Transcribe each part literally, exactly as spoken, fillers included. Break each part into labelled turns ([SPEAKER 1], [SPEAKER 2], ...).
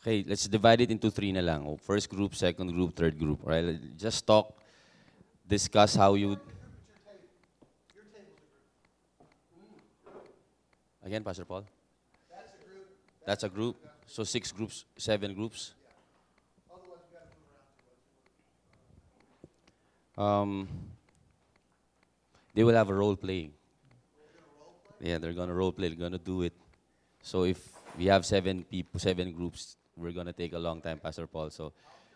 [SPEAKER 1] Okay, let's divide it into three na lang. Oh, first group, second group, third group. All right, just talk, discuss how you... Again, Pastor Paul? That's a group. So six groups, seven groups. Um, they will have a role playing. Yeah, they're gonna role play. They're gonna do it. So if we have seven people, seven groups, we're gonna take a long time, Pastor Paul. So,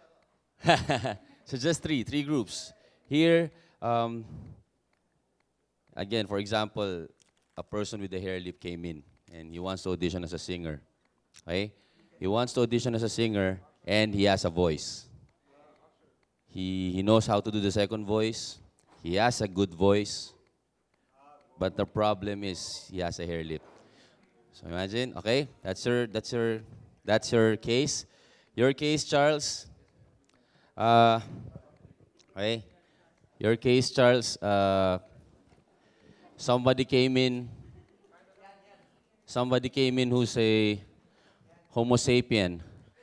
[SPEAKER 1] so just three, three groups. Here, um, again, for example, a person with a hair lip came in and he wants to audition as a singer. Okay? He wants to audition as a singer and he has a voice. He, he knows how to do the second voice. He has a good voice. But the problem is he has a hair lip. So imagine, okay, that's your, that's your, that's your case. Your case, Charles. Uh, okay, your case, Charles. Uh, somebody came in. Somebody came in who's a Homo sapien.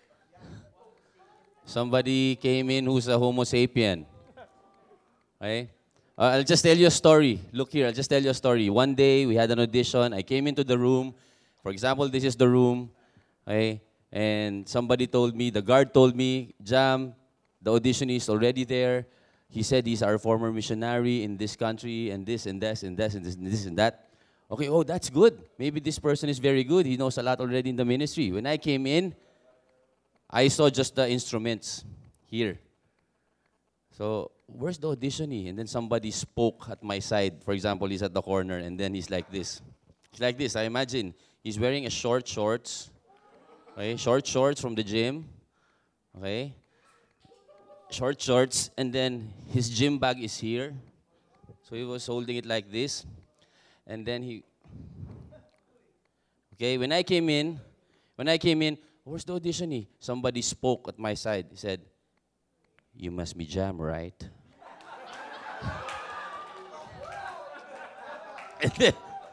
[SPEAKER 1] Somebody came in who's a Homo sapien. Okay. Uh, I'll just tell you a story. Look here, I'll just tell you a story. One day, we had an audition. I came into the room. For example, this is the room. Okay? And somebody told me, the guard told me, Jam, the audition is already there. He said he's our former missionary in this country, and this, and this, and this, and this, and this, and that. Okay, oh, that's good. Maybe this person is very good. He knows a lot already in the ministry. When I came in, I saw just the instruments here. So, where's the auditionee? And then somebody spoke at my side. For example, he's at the corner, and then he's like this. He's like this, I imagine. He's wearing a short shorts. Okay, short shorts from the gym. Okay. Short shorts, and then his gym bag is here. So he was holding it like this. And then he... Okay, when I came in, when I came in, where's the auditionee? Somebody spoke at my side. He said, you must be Jam, right? And then,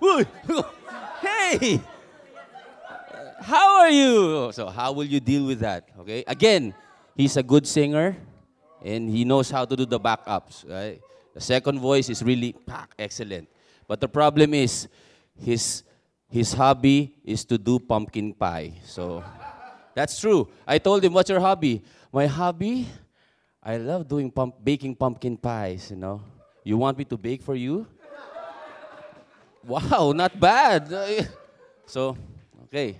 [SPEAKER 1] hey, how are you? So how will you deal with that? Okay. Again, he's a good singer, and he knows how to do the backups. Right? The second voice is really excellent. But the problem is, his his hobby is to do pumpkin pie. So that's true. I told him, "What's your hobby?" My hobby. I love doing pump, baking pumpkin pies, you know. You want me to bake for you? Wow, not bad. So, okay.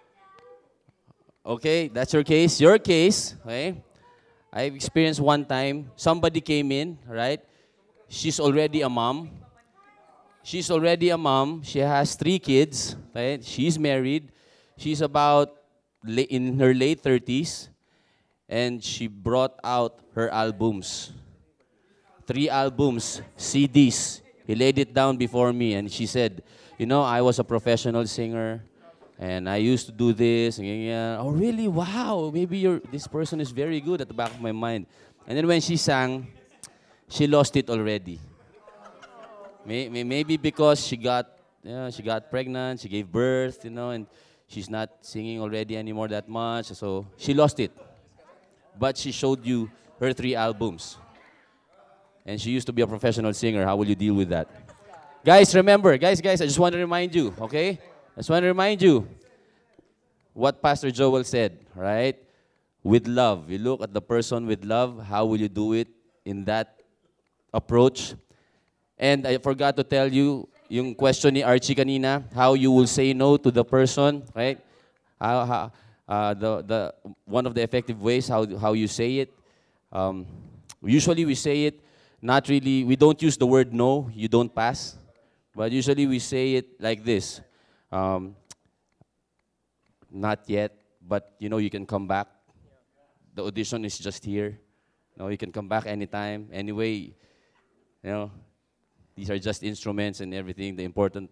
[SPEAKER 1] Okay, that's your case. Your case, okay. I've experienced one time, somebody came in, right? She's already a mom. She's already a mom. She has three kids, right? She's married. She's about la- in her late thirties. And she brought out her albums. Three albums, C Ds. He laid it down before me, and she said, you know, I was a professional singer, and I used to do this. And yeah, oh, really? Wow. Maybe you're, this person is very good at the back of my mind. And then when she sang, she lost it already. May, may, maybe because she got, you know, she got pregnant, she gave birth, you know, and she's not singing already anymore that much. So she lost it. But she showed you her three albums. And she used to be a professional singer. How will you deal with that? Guys, remember, guys, guys, I just want to remind you, okay? I just want to remind you what Pastor Joel said, right? With love. You look at the person with love. How will you do it in that approach? And I forgot to tell you, yung question ni Archie kanina, how you will say no to the person, right? How, how, Uh, the, the, one of the effective ways how, how you say it. Um, usually we say it, not really, we don't use the word no, you don't pass. But usually we say it like this. Um, not yet, but you know, you can come back. The audition is just here. No, you can come back anytime. Anyway, you know, these are just instruments and everything. The important.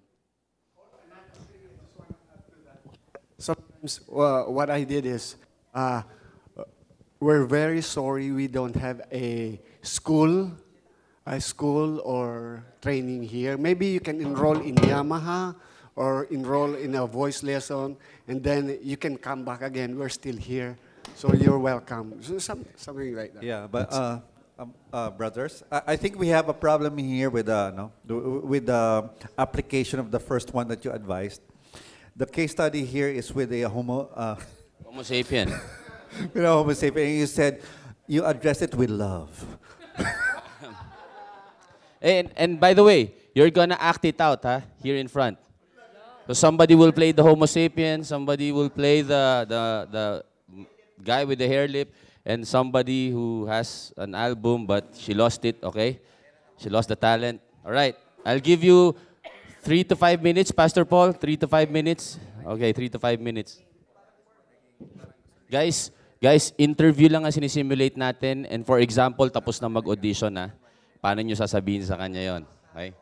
[SPEAKER 2] Sometimes uh, what I did is, uh, we're very sorry we don't have a school, a school or training here. Maybe you can enroll in Yamaha or enroll in a voice lesson, and then you can come back again. We're still here, so you're welcome. So some, something like that.
[SPEAKER 3] Yeah, but uh, um, uh, brothers, I, I think we have a problem here with uh, no, the, with the application of the first one that you advised. The case study here is with a homo, uh,
[SPEAKER 1] Homo sapien.
[SPEAKER 3] with a homo sapien. You said you address it with love.
[SPEAKER 1] And, and by the way, you're gonna act it out, huh? Here in front. So somebody will play the Homo sapien, somebody will play the, the, the guy with the hair lip, and somebody who has an album but she lost it, okay? She lost the talent. All right, I'll give you three to five minutes, Pastor Paul. Three to five minutes. Okay, three to five minutes. Guys, guys, interview lang ang sinisimulate natin. And for example, tapos na mag-audition na. Paano nyo sasabihin sa kanya yon? Okay?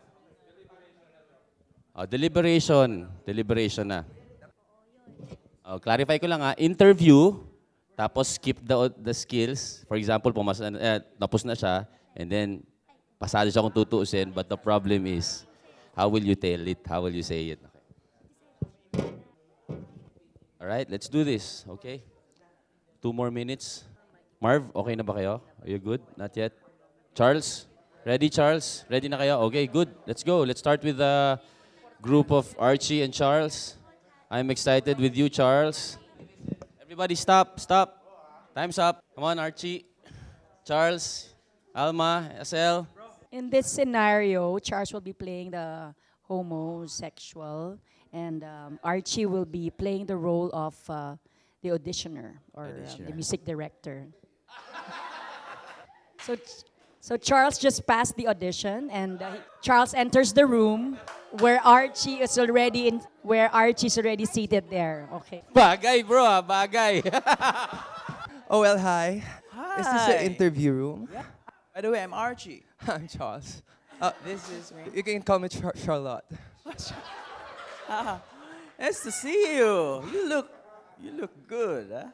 [SPEAKER 1] Oh, deliberation. Deliberation na. Oh, clarify ko lang ha. Interview, tapos skip the, the skills. For example, pumas, eh, tapos na siya, and then pasado siya kung tutuusin, but the problem is, how will you tell it? How will you say it? Okay. All right, let's do this. Okay? Two more minutes. Marv, okay na ba kayo? Are you good? Not yet? Charles? Ready, Charles? Ready na kayo? Okay, good. Let's go. Let's start with the group of Archie and Charles. I'm excited with you, Charles. Everybody stop, stop. Time's up. Come on, Archie. Charles, Alma, S L.
[SPEAKER 4] In this scenario, Charles will be playing the homosexual, and um, Archie will be playing the role of uh, the auditioner or uh, the
[SPEAKER 1] Auditioner.
[SPEAKER 4] music director. so, so Charles just passed the audition, and uh, Charles enters the room where Archie is already in, where Archie is already seated there. Okay.
[SPEAKER 1] Bagay, bro, ah, bagay.
[SPEAKER 5] Oh, well, hi. Is this the
[SPEAKER 6] Hi.
[SPEAKER 5] interview room?
[SPEAKER 6] Yeah. By the way, I'm Archie.
[SPEAKER 5] I'm Charles. Uh,
[SPEAKER 6] This is me.
[SPEAKER 5] you can call me Char- Charlotte.
[SPEAKER 6] Ah, nice to see you. You look, you look good, huh?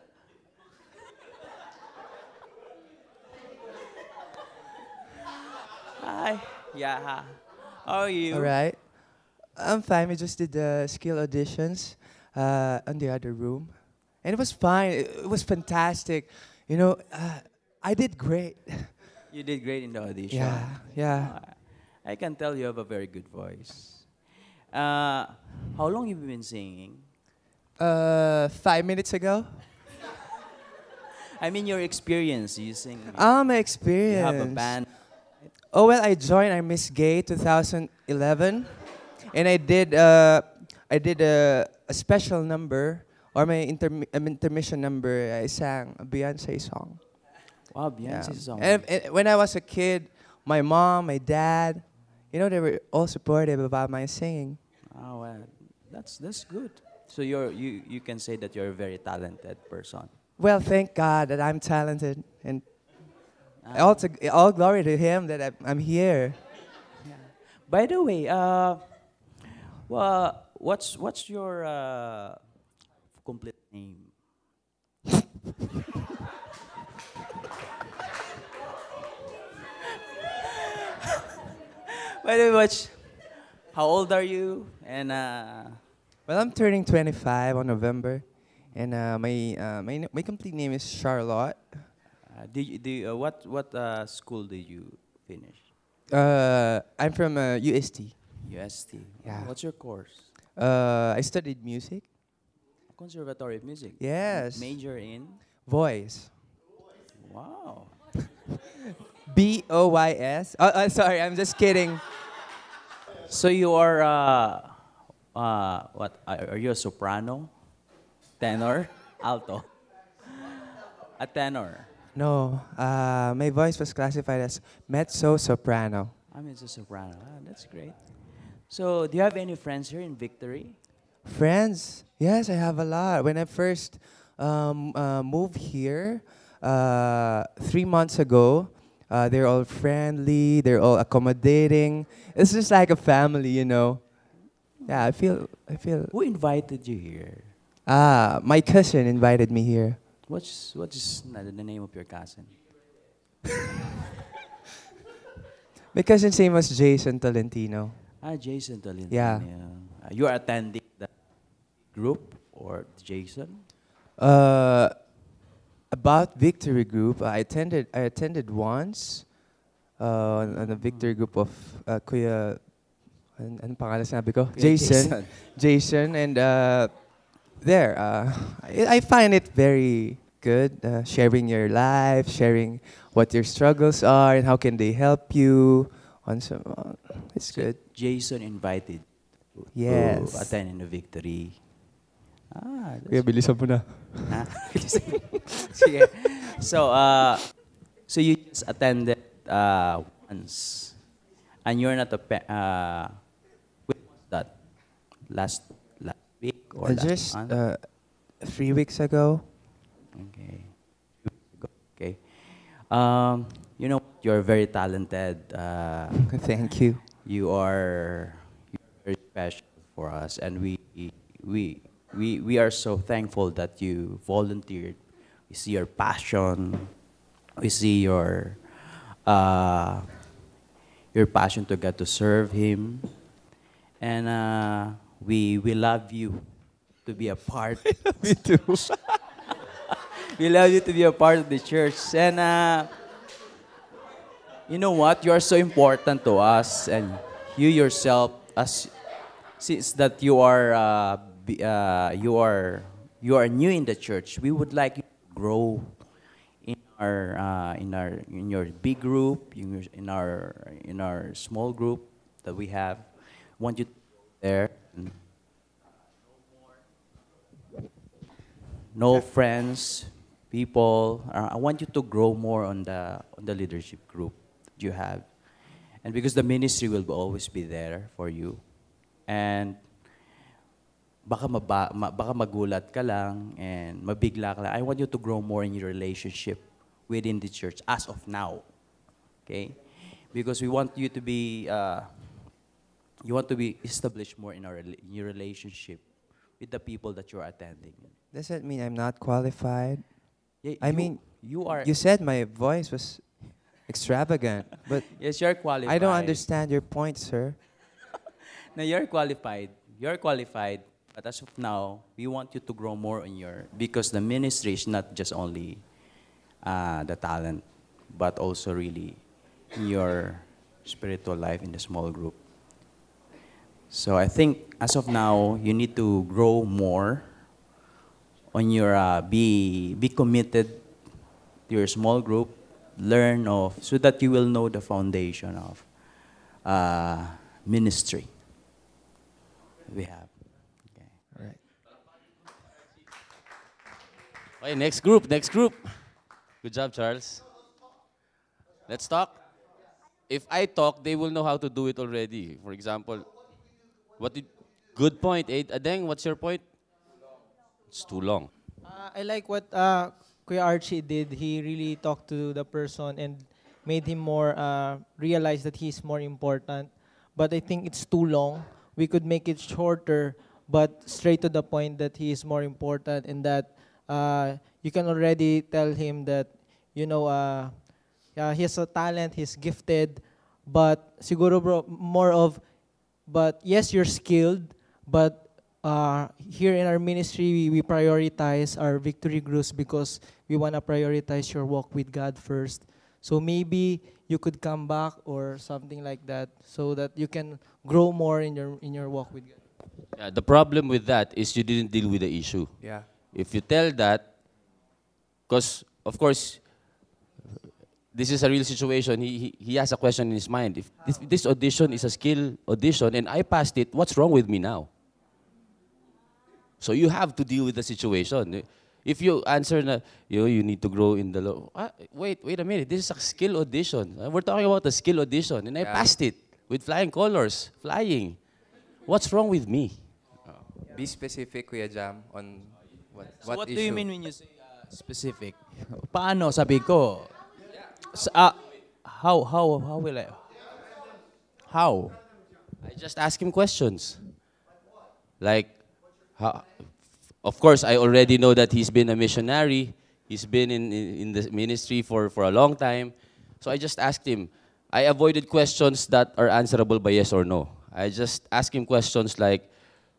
[SPEAKER 6] Hi. Yeah. hi. How are you?
[SPEAKER 5] All right. I'm fine. We just did the skill auditions uh, on the other room. And it was fine. It, it was fantastic. You know, uh, I did great.
[SPEAKER 6] You did great in the audition.
[SPEAKER 5] Yeah, yeah.
[SPEAKER 6] Ah, I can tell you have a very good voice. Uh, how long have you been singing?
[SPEAKER 5] Uh, five minutes ago.
[SPEAKER 6] I mean your experience. You sing.
[SPEAKER 5] Ah, my
[SPEAKER 6] you
[SPEAKER 5] experience.
[SPEAKER 6] have a band.
[SPEAKER 5] Oh, well, I joined I Miss Gay twenty eleven. And I did, uh, I did a, a special number, or my intermi- um, intermission number. I sang a Beyonce song.
[SPEAKER 6] Wow,
[SPEAKER 5] Yeah.
[SPEAKER 6] Beyonce song.
[SPEAKER 5] And, and when I was a kid, my mom, my dad, you know, they were all supportive about my singing.
[SPEAKER 6] Oh well, that's that's good. So you're you you can say that you're a very talented person.
[SPEAKER 5] Well, thank God that I'm talented, and
[SPEAKER 6] Ah.
[SPEAKER 5] all, to, all glory to Him that I'm, I'm here.
[SPEAKER 6] By the way, uh, well, what's what's your uh, complete name? By the way, what's, how old are you? And uh,
[SPEAKER 5] Well, I'm turning twenty-five on November, and uh, my, uh, my my complete name is Charlotte.
[SPEAKER 6] uh, do you, do you, uh, what what uh, school did you finish?
[SPEAKER 5] Uh, I'm from uh, U S T.
[SPEAKER 6] U S T.
[SPEAKER 5] Yeah.
[SPEAKER 6] What's your course?
[SPEAKER 5] Uh, I studied music,
[SPEAKER 6] Conservatory of Music.
[SPEAKER 5] Yes.
[SPEAKER 6] Major in.
[SPEAKER 5] voice.
[SPEAKER 6] Wow.
[SPEAKER 5] B O Y S. Oh, uh, sorry, I'm just kidding.
[SPEAKER 6] So you are, uh, uh, what, are are you a soprano? Tenor? Alto? A tenor.
[SPEAKER 5] No, uh, my voice was classified as mezzo soprano.
[SPEAKER 6] I mean, it's a soprano. Ah, that's great. So do you have any friends here in Victory?
[SPEAKER 5] Friends? Yes, I have a lot. When I first um, uh, moved here uh, three months ago, uh, they're all friendly, they're all accommodating. It's just like a family, you know. Yeah, I feel, I feel.
[SPEAKER 6] Who invited you here?
[SPEAKER 5] Ah, my cousin invited me here.
[SPEAKER 6] What's, what's na- the name of your cousin?
[SPEAKER 5] My cousin's name was Jason Tolentino.
[SPEAKER 6] Ah, Jason Tolentino.
[SPEAKER 5] Yeah.
[SPEAKER 6] I you are attending the group or Jason?
[SPEAKER 5] Uh, about Victory Group, I attended. I attended once uh, on, on a Victory Group of uh, Kuya. An anong pangalan sinabi ko?
[SPEAKER 6] Kuya
[SPEAKER 5] Jason.
[SPEAKER 6] Jason.
[SPEAKER 5] Jason, and uh, there, uh, I, I find it very good uh, sharing your life, sharing what your struggles are, and how can they help you. On some, uh, it's
[SPEAKER 6] So
[SPEAKER 5] good.
[SPEAKER 6] Jason invited to
[SPEAKER 5] Yes.
[SPEAKER 6] attend in the victory. Ah, that's
[SPEAKER 5] Kuya, bilisan mo na.
[SPEAKER 6] Ah, sige. So, uh, so you just attended uh, once, and you're not a pa- uh, when was that? Last last week or
[SPEAKER 5] Uh,
[SPEAKER 6] last
[SPEAKER 5] just
[SPEAKER 6] month?
[SPEAKER 5] uh, three weeks ago.
[SPEAKER 6] Okay. Okay. Um, you know, you're very talented. Uh,
[SPEAKER 5] Thank you.
[SPEAKER 6] you are you're very special for us, and we we we we are so thankful that you volunteered. We see your passion. We see your uh, your passion to get to serve Him, and uh, we we love you to be a part.
[SPEAKER 5] Me too.
[SPEAKER 6] We love you to be a part of the church. And uh, you know what? You are so important to us. And you yourself, as since that you are uh, be- uh, you are you are new in the church, we would like you to grow in our uh, in our in your big group, in, your, in our in our small group that we have. Want you to go there. And know friends, people. Uh, I want you to grow more on the on the leadership group that you have, and because the ministry will be- always be there for you, and baka maba, ma, baka magulat ka lang and mabigla ka lang. I want you to grow more in your relationship within the church as of now, okay? Because we want you to be uh, you want to be established more in our rela- in your relationship with the people that you're attending.
[SPEAKER 5] Does that mean I'm not qualified?
[SPEAKER 6] Yeah,
[SPEAKER 5] I
[SPEAKER 6] you-
[SPEAKER 5] mean,
[SPEAKER 6] you are.
[SPEAKER 5] You said my voice was extravagant, but
[SPEAKER 6] Yes, you're qualified.
[SPEAKER 5] I don't understand your point, sir.
[SPEAKER 6] No, you're qualified. You're qualified. But as of now, we want you to grow more in your because the ministry is not just only uh, the talent, but also really in your spiritual life in the small group. So I think as of now, you need to grow more on your uh, be be committed to your small group, learn of so that you will know the foundation of uh, ministry we have. Okay.
[SPEAKER 5] All right.
[SPEAKER 1] Okay, next group, next group. Good job, Charles. Let's talk. If I talk, they will know how to do it already. For example, what did, good point, eh? Adeng, what's your point? It's too long.
[SPEAKER 7] Uh, I like what uh, Kuya Archie did. He really talked to the person and made him more uh, realize that he's more important. But I think it's too long. We could make it shorter, but straight to the point that he is more important and that uh, you can already tell him that, you know, uh, yeah, he has a talent, he's gifted, but siguro bro, more of, but yes, you're skilled, but uh, here in our ministry, we, we prioritize our victory groups because we want to prioritize your walk with God first. So maybe you could come back or something like that so that you can grow more in your in your walk with God.
[SPEAKER 1] Yeah, the problem with that is you didn't deal with the issue.
[SPEAKER 5] Yeah.
[SPEAKER 1] If you tell that, because of course, this is a real situation. He, he, he has a question in his mind. If this, this audition is a skill audition and I passed it, what's wrong with me now? So you have to deal with the situation. If you answer na, you know, you need to grow in the law. Ah, wait, wait a minute. This is a skill audition. Uh, We're talking about a skill audition, and I
[SPEAKER 5] Yeah.
[SPEAKER 1] passed it with flying colors, flying. What's wrong with me?
[SPEAKER 5] Be specific, Kuya Jam, on what,
[SPEAKER 6] So what,
[SPEAKER 5] issue.
[SPEAKER 6] do you mean when you say uh, specific? Paano sabi ko? Sa- ah, how how how will I? How?
[SPEAKER 1] I just ask him questions. Like, how, of course, I already know that he's been a missionary. He's been in, in, in the ministry for, for a long time. So I just asked him. I avoided questions that are answerable by yes or no. I just asked him questions like,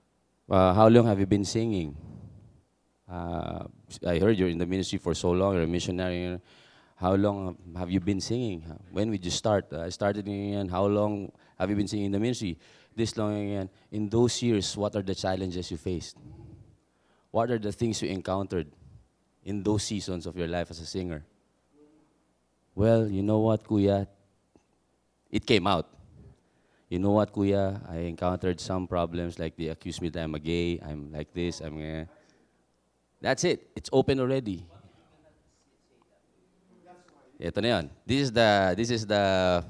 [SPEAKER 1] Uh, how long have you been singing? Uh, I heard you're in the ministry for so long, you're a missionary. How long have you been singing? When did you start? I started in, how long have you been singing in the ministry? This long again. In those years, what are the challenges you faced? What are the things you encountered in those seasons of your life as a singer? Well, you know what, Kuya? It came out. You know what, Kuya? I encountered some problems, like they accuse me that I'm a gay, I'm like this, I'm uh, that's it. It's open already. Ito na yun. This is the, this is the,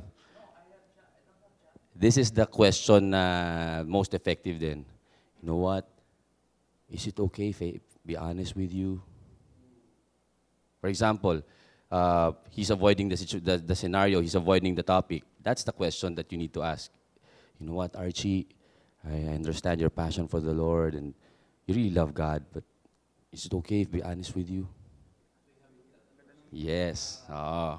[SPEAKER 1] this is the question uh, most effective then. You know what? Is it okay if I be honest with you? For example, uh, he's avoiding the, situ the, the scenario, he's avoiding the topic. That's the question that you need to ask. You know what, Archie? I understand your passion for the Lord and you really love God, but is it okay if I be honest with you? Yes. Oh.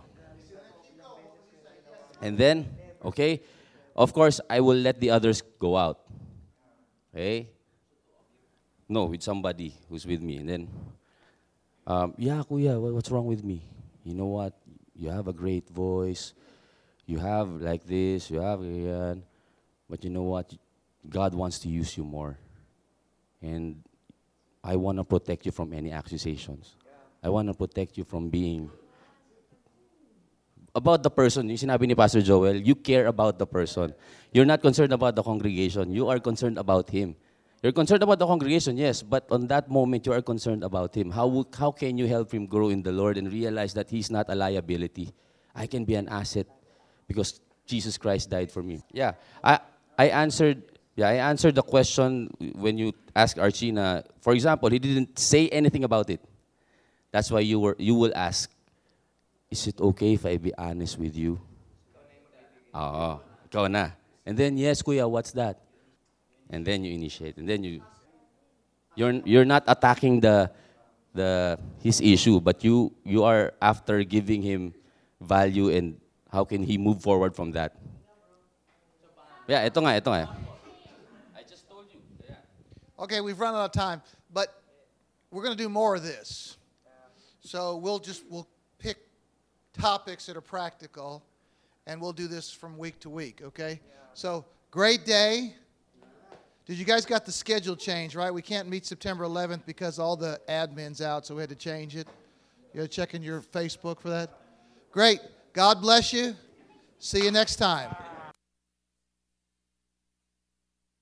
[SPEAKER 1] And then, okay, of course, I will let the others go out. Okay? No, with somebody who's with me. And then, um, yeah, Kuya, what's wrong with me? You know what? You have a great voice. You have like this. You have, uh, but you know what? God wants to use you more. And I want to protect you from any accusations. I want to protect you from being about the person. Yung sinabi ni Pastor Joel, you care about the person. You're not concerned about the congregation. You are concerned about him. You're concerned about the congregation, yes, but on that moment, you are concerned about him. How, how can you help him grow in the Lord and realize that he's not a liability? I can be an asset because Jesus Christ died for me. Yeah, I, I answered yeah, I answered the question when you asked Archie na, for example, he didn't say anything about it. That's why you, were, you will ask, is it okay if I be honest with you? Oo, ikaw na. And then, yes, Kuya, what's that? And then you initiate. And then you, you're, you're not attacking the, the, his issue, but you, you are after giving him value and how can he move forward from that. Yeah, ito nga, ito nga. I just told you. Yeah.
[SPEAKER 8] Okay, we've run out of time, but we're going to do more of this. So we'll just, we'll pick topics that are practical, and we'll do this from week to week, okay? Yeah. So, great day. Did you guys got the schedule changed, right? We can't meet September eleventh because all the admin's out, so we had to change it. You check in your Facebook for that? Great. God bless you. See you next time.